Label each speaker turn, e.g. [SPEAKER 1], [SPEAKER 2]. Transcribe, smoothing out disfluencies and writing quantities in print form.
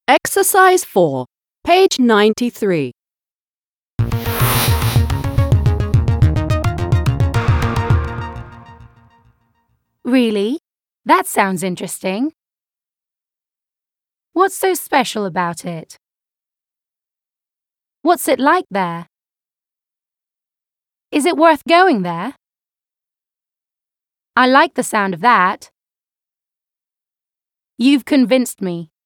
[SPEAKER 1] Exercise 4, page 93.
[SPEAKER 2] Really? That sounds interesting. What's so special about it? What's it like there? Is it worth going there? I like the sound of that. You've convinced me.